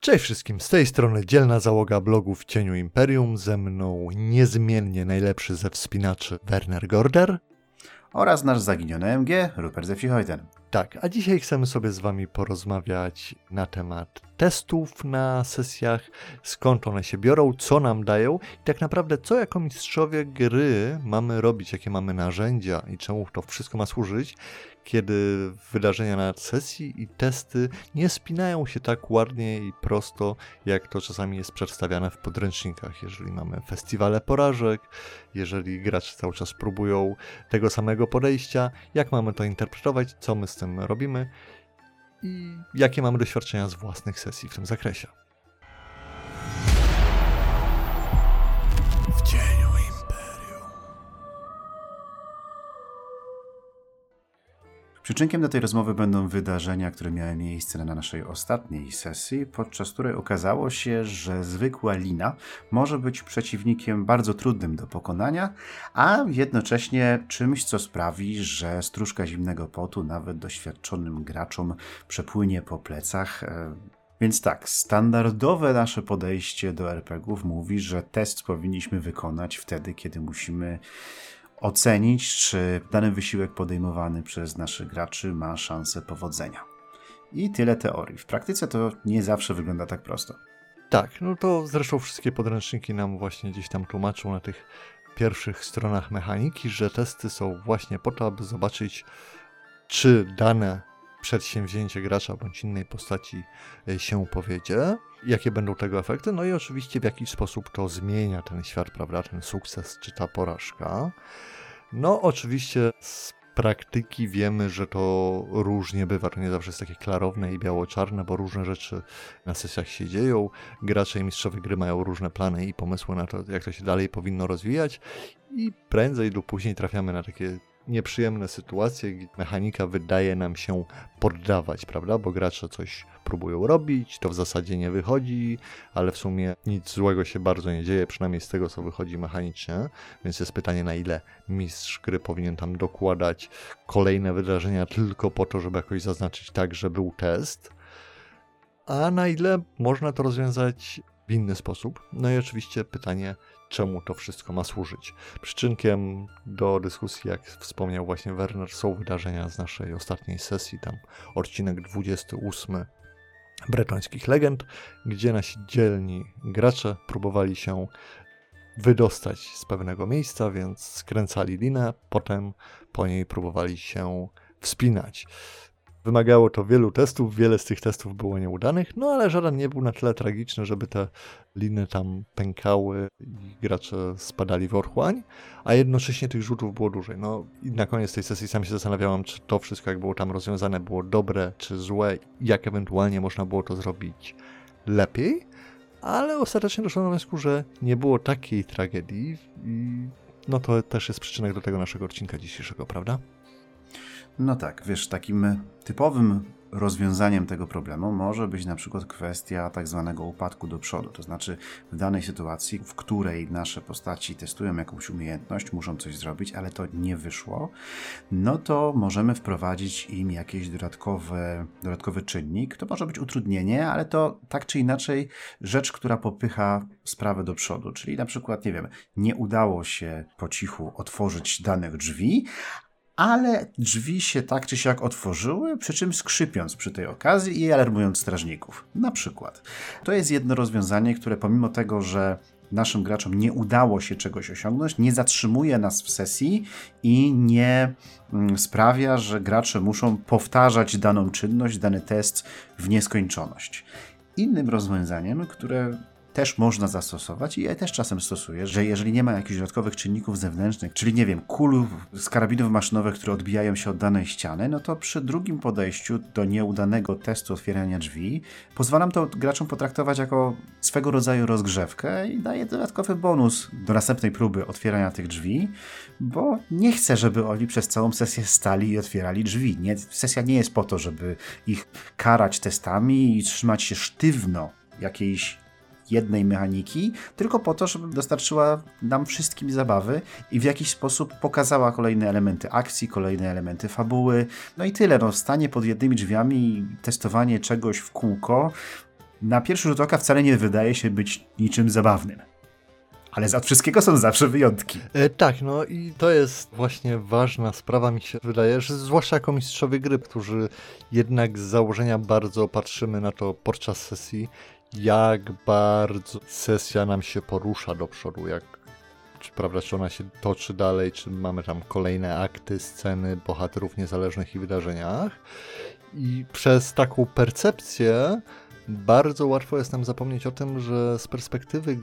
Cześć wszystkim, z tej strony dzielna załoga blogu W Cieniu Imperium, ze mną niezmiennie najlepszy ze wspinaczy Werner Gorder oraz nasz zaginiony MG, Rupert ze Wsichojten. Tak, a dzisiaj chcemy sobie z wami porozmawiać na temat testów na sesjach, skąd one się biorą, co nam dają i tak naprawdę co jako mistrzowie gry mamy robić, jakie mamy narzędzia i czemu to wszystko ma służyć, kiedy wydarzenia na sesji i testy nie spinają się tak ładnie i prosto, jak to czasami jest przedstawiane w podręcznikach. Jeżeli mamy festiwale porażek, jeżeli gracze cały czas próbują tego samego podejścia, jak mamy to interpretować, co my z tym robimy i jakie mamy doświadczenia z własnych sesji w tym zakresie. W cieniu Imperium. Przyczynkiem do tej rozmowy będą wydarzenia, które miały miejsce na naszej ostatniej sesji, podczas której okazało się, że zwykła lina może być przeciwnikiem bardzo trudnym do pokonania, a jednocześnie czymś, co sprawi, że stróżka zimnego potu nawet doświadczonym graczom przepłynie po plecach. Więc tak, standardowe nasze podejście do RPG-ów mówi, że test powinniśmy wykonać wtedy, kiedy musimy ocenić, czy dany wysiłek podejmowany przez naszych graczy ma szansę powodzenia. I tyle teorii. W praktyce to nie zawsze wygląda tak prosto. Tak, no to zresztą wszystkie podręczniki nam właśnie gdzieś tam tłumaczą na tych pierwszych stronach mechaniki, że testy są właśnie po to, aby zobaczyć, czy dane przedsięwzięcie gracza bądź innej postaci się powiedzie, jakie będą tego efekty, no i oczywiście w jaki sposób to zmienia ten świat, prawda, ten sukces czy ta porażka. No oczywiście z praktyki wiemy, że to różnie bywa, to nie zawsze jest takie klarowne i biało-czarne, bo różne rzeczy na sesjach się dzieją, gracze i mistrzowie gry mają różne plany i pomysły na to, jak to się dalej powinno rozwijać i prędzej lub później trafiamy na takie nieprzyjemne sytuacje, gdzie mechanika wydaje nam się poddawać, prawda, bo gracze coś próbują robić, to w zasadzie nie wychodzi, ale w sumie nic złego się bardzo nie dzieje, przynajmniej z tego, co wychodzi mechanicznie, więc jest pytanie, na ile mistrz gry powinien tam dokładać kolejne wydarzenia tylko po to, żeby jakoś zaznaczyć tak, że był test, a na ile można to rozwiązać w inny sposób. No i oczywiście pytanie, czemu to wszystko ma służyć. Przyczynkiem do dyskusji, jak wspomniał właśnie Werner, są wydarzenia z naszej ostatniej sesji, tam odcinek 28 bretońskich legend, gdzie nasi dzielni gracze próbowali się wydostać z pewnego miejsca, więc skręcali linę, potem po niej próbowali się wspinać. Wymagało to wielu testów, wiele z tych testów było nieudanych, no ale żaden nie był na tyle tragiczny, żeby te liny tam pękały i gracze spadali w otchłań, a jednocześnie tych rzutów było dłużej. No i na koniec tej sesji sam się zastanawiałem, czy to wszystko, jak było tam rozwiązane, było dobre czy złe, jak ewentualnie można było to zrobić lepiej, ale ostatecznie doszło do wniosku, że nie było takiej tragedii i no to też jest przyczynek do tego naszego odcinka dzisiejszego, prawda? No tak, wiesz, takim typowym rozwiązaniem tego problemu może być na przykład kwestia tak zwanego upadku do przodu. To znaczy w danej sytuacji, w której nasze postaci testują jakąś umiejętność, muszą coś zrobić, ale to nie wyszło, no to możemy wprowadzić im jakiś dodatkowy czynnik. To może być utrudnienie, ale to tak czy inaczej rzecz, która popycha sprawę do przodu. Czyli na przykład, nie wiem, nie udało się po cichu otworzyć danych drzwi, ale drzwi się tak czy siak otworzyły, przy czym skrzypiąc przy tej okazji i alarmując strażników. Na przykład. To jest jedno rozwiązanie, które pomimo tego, że naszym graczom nie udało się czegoś osiągnąć, nie zatrzymuje nas w sesji i nie sprawia, że gracze muszą powtarzać daną czynność, dany test w nieskończoność. Innym rozwiązaniem, które też można zastosować i ja też czasem stosuję, że jeżeli nie ma jakichś dodatkowych czynników zewnętrznych, czyli nie wiem, kul z karabinów maszynowych, które odbijają się od danej ściany, no to przy drugim podejściu do nieudanego testu otwierania drzwi pozwalam to graczom potraktować jako swego rodzaju rozgrzewkę i daję dodatkowy bonus do następnej próby otwierania tych drzwi, bo nie chcę, żeby oni przez całą sesję stali i otwierali drzwi. Sesja nie jest po to, żeby ich karać testami i trzymać się sztywno jakiejś jednej mechaniki, tylko po to, żeby dostarczyła nam wszystkim zabawy i w jakiś sposób pokazała kolejne elementy akcji, kolejne elementy fabuły. No i tyle. Stanie pod jednymi drzwiami i testowanie czegoś w kółko na pierwszy rzut oka wcale nie wydaje się być niczym zabawnym. Ale od wszystkiego są zawsze wyjątki. Tak, no i to jest właśnie ważna sprawa, mi się wydaje, że zwłaszcza jako mistrzowie gry, którzy jednak z założenia bardzo patrzymy na to podczas sesji, jak bardzo sesja nam się porusza do przodu, czy ona się toczy dalej, czy mamy tam kolejne akty, sceny, bohaterów niezależnych i wydarzeniach. I przez taką percepcję bardzo łatwo jest nam zapomnieć o tym, że z perspektywy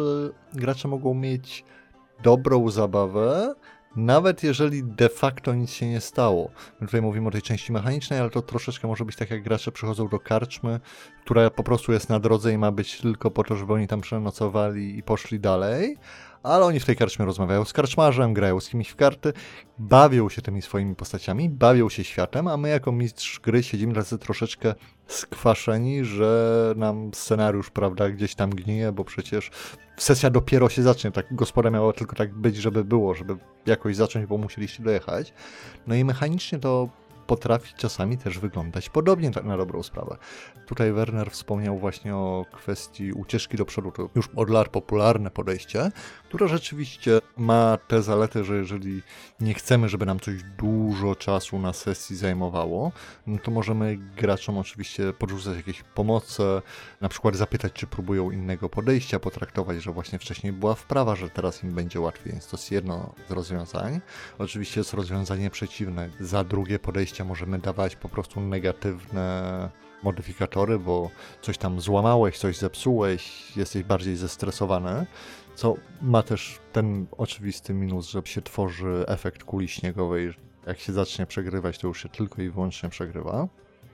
gracze mogą mieć dobrą zabawę, nawet jeżeli de facto nic się nie stało. My tutaj mówimy o tej części mechanicznej, ale to troszeczkę może być tak, jak gracze przychodzą do karczmy, która po prostu jest na drodze i ma być tylko po to, żeby oni tam przenocowali i poszli dalej, ale oni w tej karczmie rozmawiają z karczmarzem, grają z kimś w karty, bawią się tymi swoimi postaciami, bawią się światem, a my jako mistrz gry siedzimy tacy troszeczkę skwaszeni, że nam scenariusz, prawda, gdzieś tam gnije, bo przecież sesja dopiero się zacznie, tak gospoda miała tylko tak być, żeby było, żeby jakoś zacząć, bo musieliście dojechać. No i mechanicznie to potrafi czasami też wyglądać podobnie, tak na dobrą sprawę. Tutaj Werner wspomniał właśnie o kwestii ucieczki do przodu, to już od lat popularne podejście, które rzeczywiście ma tę zaletę, że jeżeli nie chcemy, żeby nam coś dużo czasu na sesji zajmowało, no to możemy graczom oczywiście podrzucać jakieś pomoce, na przykład zapytać, czy próbują innego podejścia, potraktować, że właśnie wcześniej była wprawa, że teraz im będzie łatwiej, więc to jest jedno z rozwiązań. Oczywiście jest rozwiązanie przeciwne. Za drugie podejście możemy dawać po prostu negatywne modyfikatory, bo coś tam złamałeś, coś zepsułeś, jesteś bardziej zestresowany, co ma też ten oczywisty minus, że się tworzy efekt kuli śniegowej. Jak się zacznie przegrywać, to już się tylko i wyłącznie przegrywa.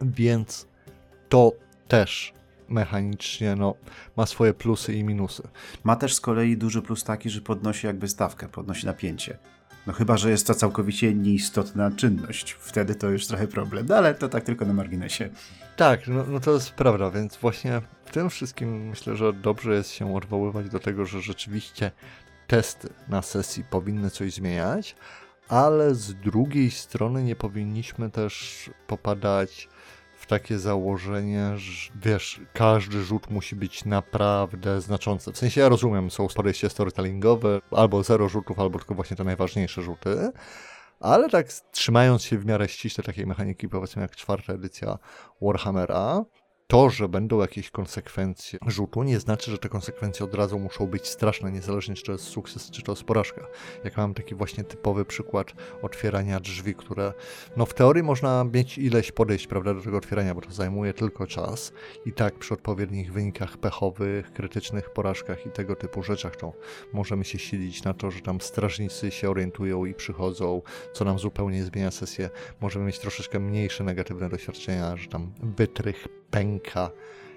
Więc to też mechanicznie ma swoje plusy i minusy. Ma też z kolei duży plus taki, że podnosi jakby stawkę, podnosi napięcie. No chyba, że jest to całkowicie nieistotna czynność. Wtedy to już trochę problem, no ale to tak tylko na marginesie. Tak, no to jest prawda, więc właśnie w tym wszystkim myślę, że dobrze jest się odwoływać do tego, że rzeczywiście testy na sesji powinny coś zmieniać, ale z drugiej strony nie powinniśmy też popadać w takie założenie, że wiesz, każdy rzut musi być naprawdę znaczący. W sensie ja rozumiem, są podejście storytellingowe, albo 0 rzutów, albo tylko właśnie te najważniejsze rzuty, ale tak trzymając się w miarę ściśle takiej mechaniki, powiedzmy jak 4. edycja Warhammera, to, że będą jakieś konsekwencje rzutu, nie znaczy, że te konsekwencje od razu muszą być straszne, niezależnie czy to jest sukces, czy to jest porażka. Jak mam taki właśnie typowy przykład otwierania drzwi, które w teorii można mieć ileś podejść, prawda, do tego otwierania, bo to zajmuje tylko czas i tak przy odpowiednich wynikach pechowych, krytycznych porażkach i tego typu rzeczach, to możemy się silić na to, że tam strażnicy się orientują i przychodzą, co nam zupełnie zmienia sesję. Możemy mieć troszeczkę mniejsze negatywne doświadczenia, że tam wytrych pęka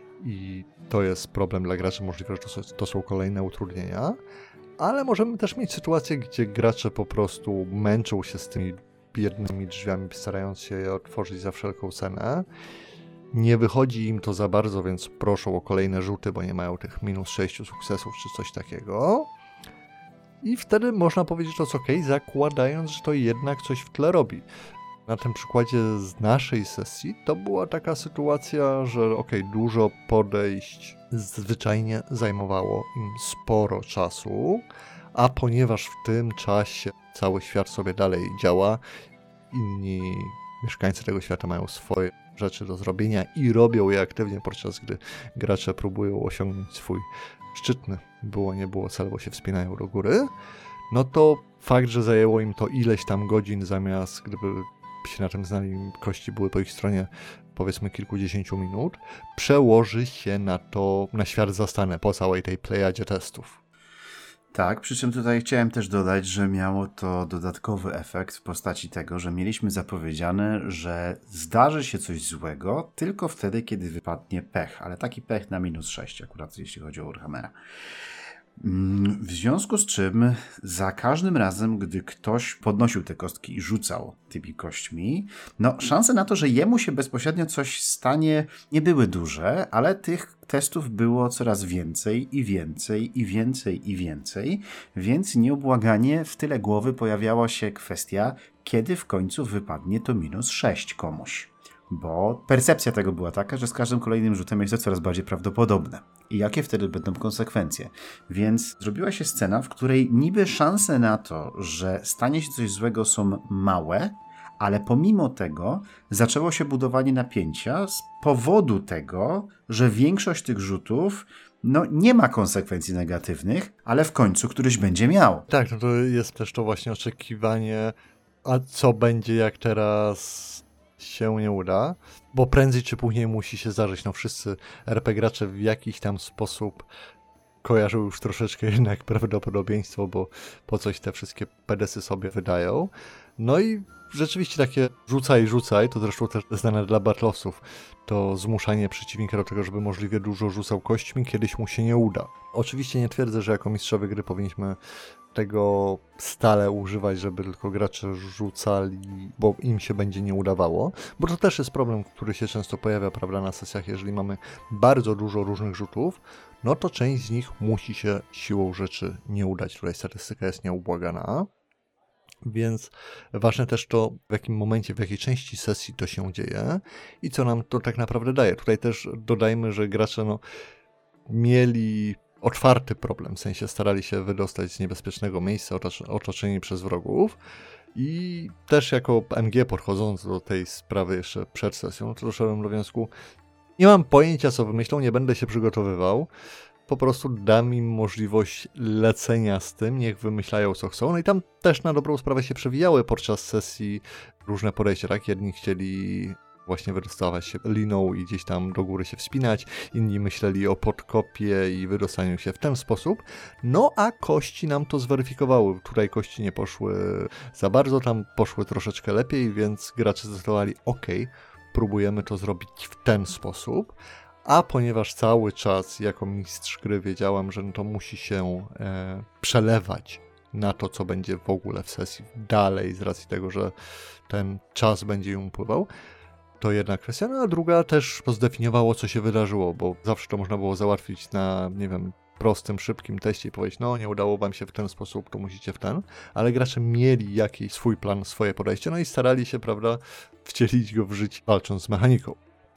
i to jest problem dla graczy, możliwe, że to są kolejne utrudnienia, ale możemy też mieć sytuację, gdzie gracze po prostu męczą się z tymi biednymi drzwiami, starając się je otworzyć za wszelką cenę. Nie wychodzi im to za bardzo, więc proszą o kolejne rzuty, bo nie mają tych -6 sukcesów czy coś takiego. I wtedy można powiedzieć, że to jest okej, zakładając, że to jednak coś w tle robi. Na tym przykładzie z naszej sesji to była taka sytuacja, że dużo podejść zwyczajnie zajmowało im sporo czasu, a ponieważ w tym czasie cały świat sobie dalej działa, inni mieszkańcy tego świata mają swoje rzeczy do zrobienia i robią je aktywnie, podczas gdy gracze próbują osiągnąć swój szczytny, było nie było cel, bo się wspinają do góry, no to fakt, że zajęło im to ileś tam godzin, zamiast gdyby się na tym znali, kości były po ich stronie powiedzmy kilkudziesięciu minut, przełoży się na świat zastany po całej tej plejadzie testów. Tak, przy czym tutaj chciałem też dodać, że miało to dodatkowy efekt w postaci tego, że mieliśmy zapowiedziane, że zdarzy się coś złego tylko wtedy, kiedy wypadnie pech, ale taki pech na -6 akurat, jeśli chodzi o Warhammera. W związku z czym za każdym razem, gdy ktoś podnosił te kostki i rzucał tymi kośćmi, szanse na to, że jemu się bezpośrednio coś stanie, nie były duże, ale tych testów było coraz więcej i więcej i więcej i więcej, więc nieubłaganie w tyle głowy pojawiała się kwestia, kiedy w końcu wypadnie to -6 komuś. bo percepcja tego była taka, że z każdym kolejnym rzutem jest to coraz bardziej prawdopodobne. I jakie wtedy będą konsekwencje? Więc zrobiła się scena, w której niby szanse na to, że stanie się coś złego, są małe, ale pomimo tego zaczęło się budowanie napięcia z powodu tego, że większość tych rzutów nie ma konsekwencji negatywnych, ale w końcu któryś będzie miał. Tak, no to jest też to właśnie oczekiwanie, a co będzie, jak teraz się nie uda, bo prędzej czy później musi się zdarzyć. No wszyscy RP gracze w jakiś tam sposób kojarzą już troszeczkę jednak prawdopodobieństwo, bo po coś te wszystkie pedesy sobie wydają. No i rzeczywiście takie rzucaj, to zresztą też znane dla battlosów, to zmuszanie przeciwnika do tego, żeby możliwie dużo rzucał kośćmi, kiedyś mu się nie uda. Oczywiście nie twierdzę, że jako mistrzowie gry powinniśmy tego stale używać, żeby tylko gracze rzucali, bo im się będzie nie udawało, bo to też jest problem, który się często pojawia, prawda, na sesjach. Jeżeli mamy bardzo dużo różnych rzutów, no to część z nich musi się siłą rzeczy nie udać. Tutaj statystyka jest nieubłagana. Więc ważne też to, w jakim momencie, w jakiej części sesji to się dzieje i co nam to tak naprawdę daje. Tutaj też dodajmy, że gracze mieli otwarty problem, w sensie starali się wydostać z niebezpiecznego miejsca otoczeni przez wrogów i też jako MG podchodząc do tej sprawy jeszcze przed sesją, to doszedłem do wniosku, nie mam pojęcia co wymyślą, nie będę się przygotowywał, po prostu dam im możliwość lecenia z tym, niech wymyślają co chcą. No i tam też na dobrą sprawę się przewijały podczas sesji różne podejścia, tak? Jedni chcieli właśnie wydostawać się liną i gdzieś tam do góry się wspinać, inni myśleli o podkopie i wydostaniu się w ten sposób, no a kości nam to zweryfikowały. Tutaj kości nie poszły za bardzo, tam poszły troszeczkę lepiej, więc gracze zdecydowali, próbujemy to zrobić w ten sposób. A ponieważ cały czas jako mistrz gry wiedziałem, że to musi się przelewać na to, co będzie w ogóle w sesji dalej, z racji tego, że ten czas będzie ją upływał, to jedna kwestia, no a druga też to zdefiniowało, co się wydarzyło, bo zawsze to można było załatwić na, nie wiem, prostym, szybkim teście i powiedzieć, nie udało wam się w ten sposób, to musicie w ten, ale gracze mieli jakiś swój plan, swoje podejście, no i starali się, prawda, wcielić go w życie, walcząc z mechaniką.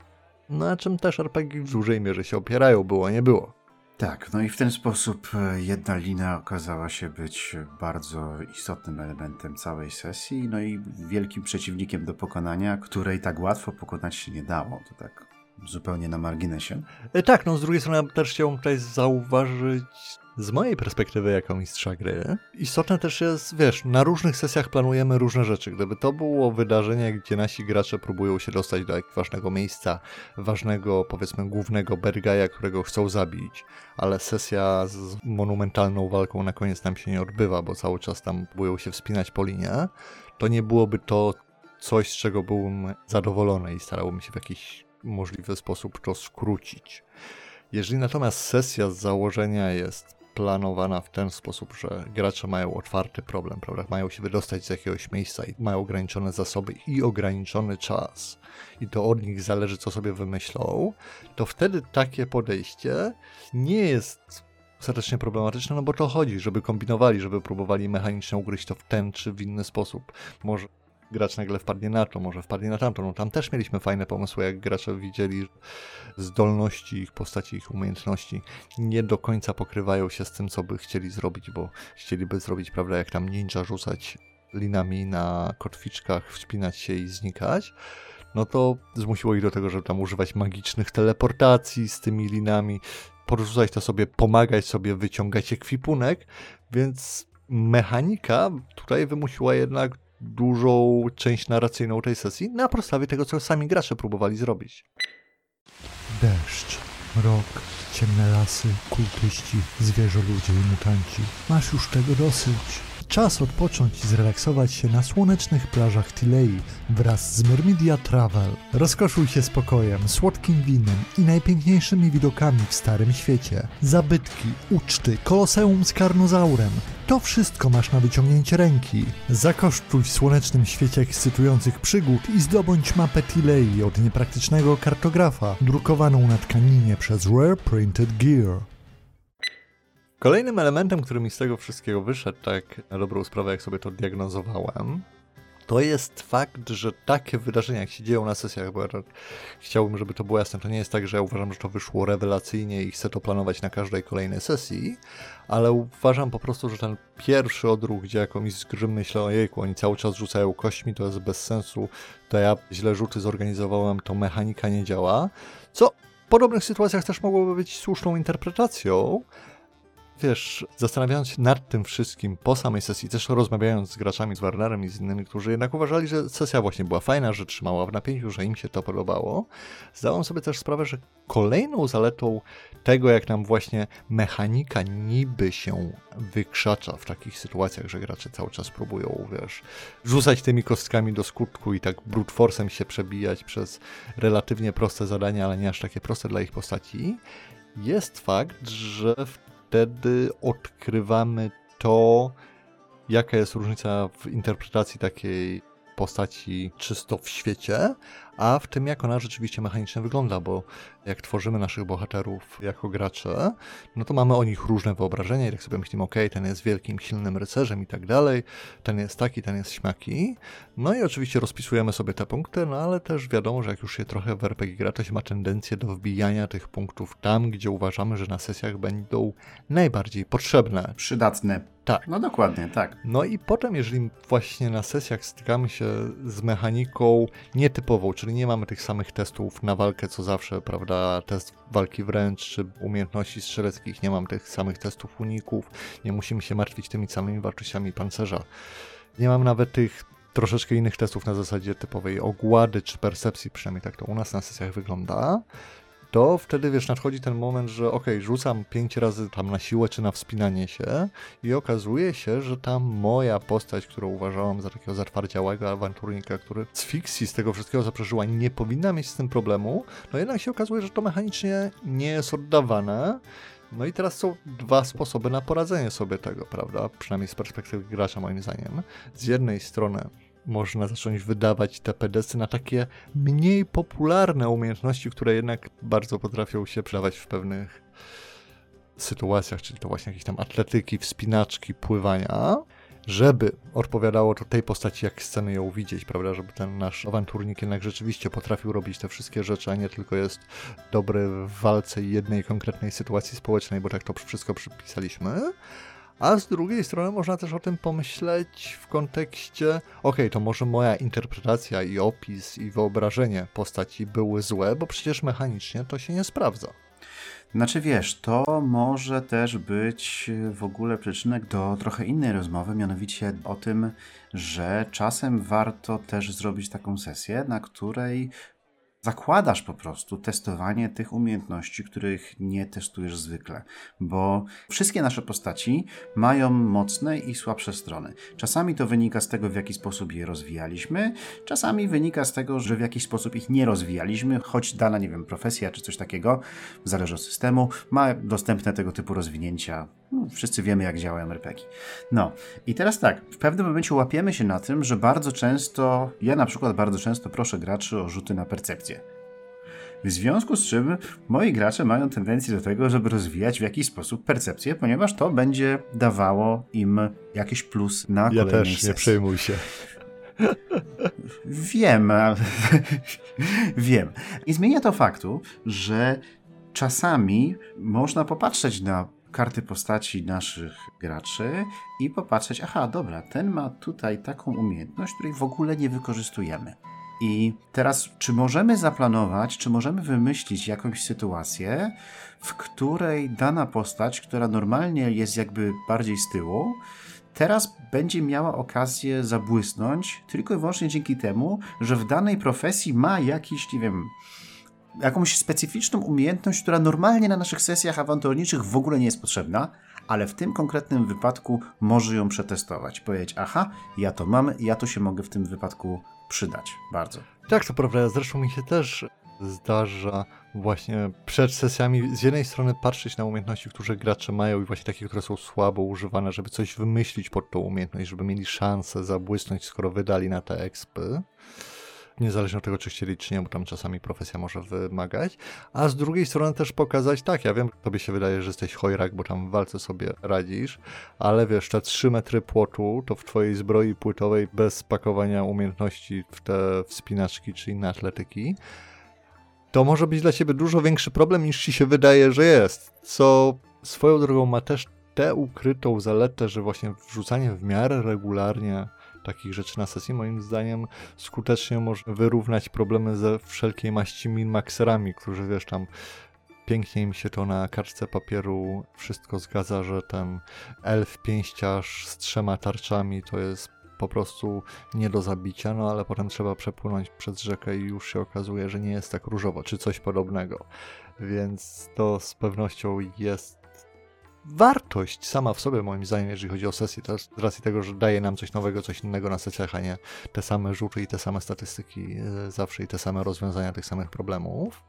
Na czym też RPG w dużej mierze się opierają, było, nie było. Tak, no i w ten sposób jedna lina okazała się być bardzo istotnym elementem całej sesji, no i wielkim przeciwnikiem do pokonania, której tak łatwo pokonać się nie dało. To tak zupełnie na marginesie. Tak, z drugiej strony też chciałbym tutaj zauważyć z mojej perspektywy jako mistrza gry, istotne też jest, na różnych sesjach planujemy różne rzeczy. Gdyby to było wydarzenie, gdzie nasi gracze próbują się dostać do jakiegoś ważnego miejsca, ważnego, powiedzmy, głównego bad guy'a, którego chcą zabić, ale sesja z monumentalną walką na koniec nam się nie odbywa, bo cały czas tam próbują się wspinać po linie, to nie byłoby to coś, z czego byłbym zadowolony i starałbym się w jakiś możliwy sposób to skrócić. Jeżeli natomiast sesja z założenia jest planowana w ten sposób, że gracze mają otwarty problem, prawda? Mają się wydostać z jakiegoś miejsca i mają ograniczone zasoby i ograniczony czas i to od nich zależy, co sobie wymyślą, to wtedy takie podejście nie jest ostatecznie problematyczne, bo to chodzi, żeby kombinowali, żeby próbowali mechanicznie ugryźć to w ten czy w inny sposób. Może gracz nagle wpadnie na to, może wpadnie na tamto. Tam też mieliśmy fajne pomysły, jak gracze widzieli zdolności ich postaci, ich umiejętności nie do końca pokrywają się z tym, co by chcieli zrobić, bo chcieliby zrobić, prawda, jak tam ninja rzucać linami na kotwiczkach, wspinać się i znikać, no to zmusiło ich do tego, żeby tam używać magicznych teleportacji z tymi linami, porzucać to sobie, pomagać sobie, wyciągać ekwipunek, więc mechanika tutaj wymusiła jednak dużą część narracyjną tej sesji na podstawie tego, co sami gracze próbowali zrobić. Deszcz, mrok, ciemne lasy, kultyści, zwierzoludzie i mutanci. Masz już tego dosyć. Czas odpocząć i zrelaksować się na słonecznych plażach Tilei wraz z Myrmidia Travel. Rozkoszuj się spokojem, słodkim winem i najpiękniejszymi widokami w Starym Świecie. Zabytki, uczty, koloseum z karnozaurem. To wszystko masz na wyciągnięcie ręki. Zakosztuj w słonecznym świecie ekscytujących przygód i zdobądź mapę Tilei od niepraktycznego kartografa, drukowaną na tkaninie przez Rare Printed Gear. Kolejnym elementem, który mi z tego wszystkiego wyszedł, tak na dobrą sprawę, jak sobie to diagnozowałem, to jest fakt, że takie wydarzenia, jak się dzieją na sesjach, bo ja tak chciałbym, żeby to było jasne, to nie jest tak, że ja uważam, że to wyszło rewelacyjnie i chcę to planować na każdej kolejnej sesji, ale uważam po prostu, że ten pierwszy odruch, gdzie jako mistrz gry myślę, ojejku, oni cały czas rzucają kośćmi, to jest bez sensu, to ja źle rzuty zorganizowałem, to mechanika nie działa, co w podobnych sytuacjach też mogłoby być słuszną interpretacją. Wiesz, zastanawiając się nad tym wszystkim po samej sesji, też rozmawiając z graczami, z Wernerem i z innymi, którzy jednak uważali, że sesja właśnie była fajna, że trzymała w napięciu, że im się to podobało, zdałem sobie też sprawę, że kolejną zaletą tego, jak nam właśnie mechanika niby się wykrzacza w takich sytuacjach, że gracze cały czas próbują, wiesz, rzucać tymi kostkami do skutku i tak brute force'em się przebijać przez relatywnie proste zadania, ale nie aż takie proste dla ich postaci, jest fakt, że wtedy odkrywamy to, jaka jest różnica w interpretacji takiej postaci czysto w świecie, a w tym, jak ona rzeczywiście mechanicznie wygląda, bo jak tworzymy naszych bohaterów jako gracze, no to mamy o nich różne wyobrażenia i tak sobie myślimy, okej, ten jest wielkim, silnym rycerzem i tak dalej, ten jest taki, ten jest śmaki. No i oczywiście rozpisujemy sobie te punkty, no ale też wiadomo, że jak już się trochę w RPG gra, to się ma tendencję do wbijania tych punktów tam, gdzie uważamy, że na sesjach będą najbardziej potrzebne. Przydatne. Tak. No dokładnie, tak. No i potem, jeżeli właśnie na sesjach stykamy się z mechaniką nietypową, czyli nie mamy tych samych testów na walkę co zawsze, prawda, test walki wręcz, czy umiejętności strzeleckich, nie mam tych samych testów uników, nie musimy się martwić tymi samymi wartościami pancerza. Nie mam nawet tych troszeczkę innych testów na zasadzie typowej ogłady czy percepcji, przynajmniej tak to u nas na sesjach wygląda. To wtedy, wiesz, nadchodzi ten moment, że rzucam 5 razy tam na siłę czy na wspinanie się i okazuje się, że ta moja postać, którą uważałam za takiego zatwardziałego awanturnika, który z fikcji z tego wszystkiego, co przeżyła, nie powinna mieć z tym problemu, no jednak się okazuje, że to mechanicznie nie jest oddawane. No i teraz są dwa sposoby na poradzenie sobie tego, prawda? Przynajmniej z perspektywy gracza, moim zdaniem. Z jednej strony można zacząć wydawać te pedesy na takie mniej popularne umiejętności, które jednak bardzo potrafią się przydawać w pewnych sytuacjach, czyli to właśnie jakieś tam atletyki, wspinaczki, pływania, żeby odpowiadało to tej postaci, jak chcemy ją widzieć, prawda, żeby ten nasz awanturnik jednak rzeczywiście potrafił robić te wszystkie rzeczy, a nie tylko jest dobry w walce i jednej konkretnej sytuacji społecznej, bo tak to wszystko przypisaliśmy. A z drugiej strony można też o tym pomyśleć w kontekście, to może moja interpretacja i opis i wyobrażenie postaci były złe, bo przecież mechanicznie to się nie sprawdza. Znaczy wiesz, to może też być w ogóle przyczynek do trochę innej rozmowy, mianowicie o tym, że czasem warto też zrobić taką sesję, na której zakładasz po prostu testowanie tych umiejętności, których nie testujesz zwykle, bo wszystkie nasze postaci mają mocne i słabsze strony. Czasami to wynika z tego, w jaki sposób je rozwijaliśmy, czasami wynika z tego, że w jakiś sposób ich nie rozwijaliśmy, choć dana, profesja czy coś takiego, zależy od systemu, ma dostępne tego typu rozwinięcia. Wszyscy wiemy, jak działają RPG. No i teraz tak, w pewnym momencie łapiemy się na tym, że ja na przykład bardzo często proszę graczy o rzuty na percepcję. W związku z czym moi gracze mają tendencję do tego, żeby rozwijać w jakiś sposób percepcję, ponieważ to będzie dawało im jakiś plus na kolejnej sesji. Ja też, nie przejmuj się. Wiem. Wiem. I zmienia to faktu, że czasami można popatrzeć na karty postaci naszych graczy i popatrzeć, dobra, ten ma tutaj taką umiejętność, której w ogóle nie wykorzystujemy. I teraz, czy możemy zaplanować, czy możemy wymyślić jakąś sytuację, w której dana postać, która normalnie jest jakby bardziej z tyłu, teraz będzie miała okazję zabłysnąć tylko i wyłącznie dzięki temu, że w danej profesji ma jakiś, jakąś specyficzną umiejętność, która normalnie na naszych sesjach awanturniczych w ogóle nie jest potrzebna, ale w tym konkretnym wypadku może ją przetestować. Powiedzieć, ja to mam, ja to się mogę w tym wypadku przydać bardzo. Tak, to prawda. Zresztą mi się też zdarza właśnie przed sesjami z jednej strony patrzeć na umiejętności, które gracze mają i właśnie takie, które są słabo używane, żeby coś wymyślić pod tą umiejętność, żeby mieli szansę zabłysnąć, skoro wydali na te expy. niezależnie od tego, czy chcieli, czy nie, bo tam czasami profesja może wymagać, a z drugiej strony też pokazać, tak, ja wiem, tobie się wydaje, że jesteś chojrak, bo tam w walce sobie radzisz, ale wiesz, te 3 metry płotu, to w twojej zbroi płytowej bez pakowania umiejętności w te wspinaczki czy inne atletyki, to może być dla ciebie dużo większy problem, niż ci się wydaje, że jest, co swoją drogą ma też tę ukrytą zaletę, że właśnie wrzucanie w miarę regularnie takich rzeczy na sesji, moim zdaniem, skutecznie może wyrównać problemy ze wszelkiej maści min-maxerami, którzy, wiesz, tam pięknie im się to na kartce papieru wszystko zgadza, że ten elf pięściarz z 3 tarczami to jest po prostu nie do zabicia, no ale potem trzeba przepłynąć przez rzekę i już się okazuje, że nie jest tak różowo, czy coś podobnego. Więc to z pewnością jest wartość sama w sobie, moim zdaniem, jeżeli chodzi o sesję, to z racji tego, że daje nam coś nowego, coś innego na sesjach, a nie te same rzuty i te same statystyki zawsze i te same rozwiązania tych samych problemów.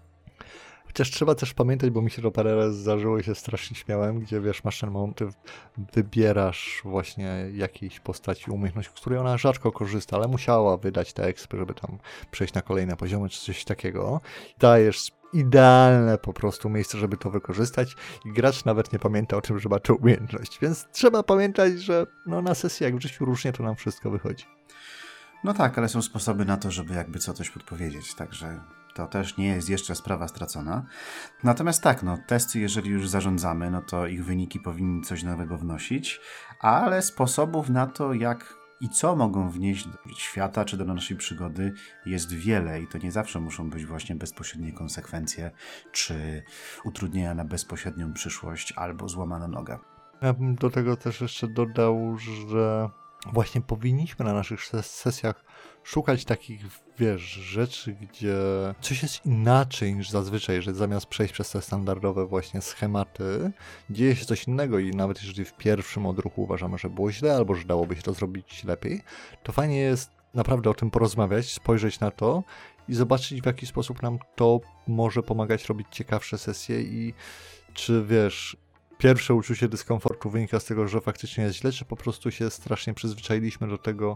Chociaż trzeba też pamiętać, bo mi się to parę razy zdarzyło i się strasznie śmiałem, gdzie wiesz, masz ten moment, ty wybierasz właśnie jakiejś postaci umiejętność, z której ona rzadko korzysta, ale musiała wydać te expy, żeby tam przejść na kolejne poziomy czy coś takiego. Dajesz idealne po prostu miejsce, żeby to wykorzystać i gracz nawet nie pamięta o tym, że ma tę umiejętność, więc trzeba pamiętać, że no, na sesji jak w życiu różnie to nam wszystko wychodzi. No tak, ale są sposoby na to, żeby jakby coś podpowiedzieć, także to też nie jest jeszcze sprawa stracona. Natomiast tak, no testy, jeżeli już zarządzamy, no to ich wyniki powinny coś nowego wnosić, ale sposobów na to, jak i co mogą wnieść do świata czy do naszej przygody jest wiele i to nie zawsze muszą być właśnie bezpośrednie konsekwencje czy utrudnienia na bezpośrednią przyszłość albo złamana noga. Ja bym do tego też jeszcze dodał, że właśnie powinniśmy na naszych sesjach szukać takich, wiesz, rzeczy, gdzie coś jest inaczej niż zazwyczaj, że zamiast przejść przez te standardowe właśnie schematy, dzieje się coś innego i nawet jeżeli w pierwszym odruchu uważamy, że było źle albo że dałoby się to zrobić lepiej, to fajnie jest naprawdę o tym porozmawiać, spojrzeć na to i zobaczyć, w jaki sposób nam to może pomagać robić ciekawsze sesje i czy, wiesz, pierwsze uczucie dyskomfortu wynika z tego, że faktycznie jest źle, czy po prostu się strasznie przyzwyczailiśmy do tego,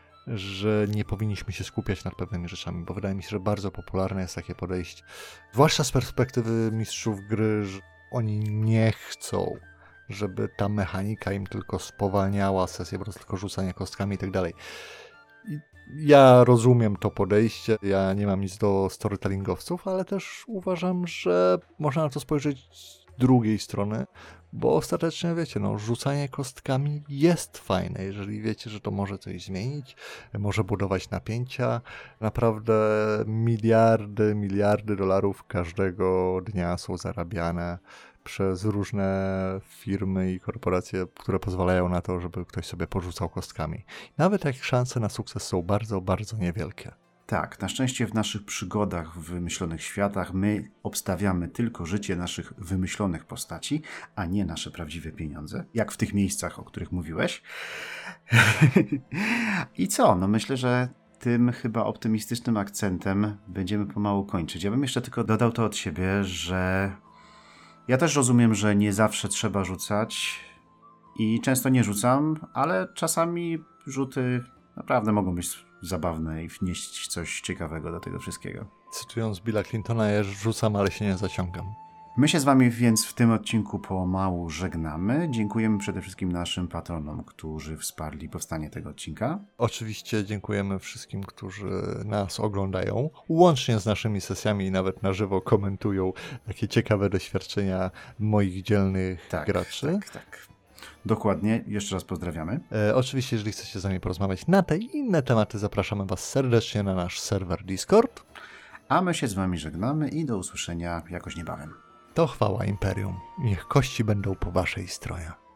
że nie powinniśmy się skupiać nad pewnymi rzeczami, bo wydaje mi się, że bardzo popularne jest takie podejście, zwłaszcza z perspektywy mistrzów gry, że oni nie chcą, żeby ta mechanika im tylko spowalniała sesję, po prostu tylko rzucanie kostkami i tak dalej. Ja rozumiem to podejście, ja nie mam nic do storytellingowców, ale też uważam, że można na to spojrzeć z drugiej strony, bo ostatecznie, wiecie, no, rzucanie kostkami jest fajne, jeżeli wiecie, że to może coś zmienić, może budować napięcia. Naprawdę miliardy dolarów każdego dnia są zarabiane przez różne firmy i korporacje, które pozwalają na to, żeby ktoś sobie porzucał kostkami. Nawet jak szanse na sukces są bardzo, bardzo niewielkie. Tak, na szczęście w naszych przygodach w wymyślonych światach my obstawiamy tylko życie naszych wymyślonych postaci, a nie nasze prawdziwe pieniądze, jak w tych miejscach, o których mówiłeś. I co? No myślę, że tym chyba optymistycznym akcentem będziemy pomału kończyć. Ja bym jeszcze tylko dodał to od siebie, że ja też rozumiem, że nie zawsze trzeba rzucać i często nie rzucam, ale czasami rzuty naprawdę mogą być zabawne i wnieść coś ciekawego do tego wszystkiego. Cytując Billa Clintona, ja rzucam, ale się nie zaciągam. My się z wami więc w tym odcinku pomału żegnamy. Dziękujemy przede wszystkim naszym patronom, którzy wsparli powstanie tego odcinka. Oczywiście dziękujemy wszystkim, którzy nas oglądają, łącznie z naszymi sesjami i nawet na żywo komentują takie ciekawe doświadczenia moich dzielnych graczy. Tak. Dokładnie, jeszcze raz pozdrawiamy. Oczywiście, jeżeli chcecie z nami porozmawiać na te i inne tematy, zapraszamy was serdecznie na nasz serwer Discord. A my się z wami żegnamy i do usłyszenia jakoś niebawem. To chwała Imperium. Niech kości będą po waszej stronie.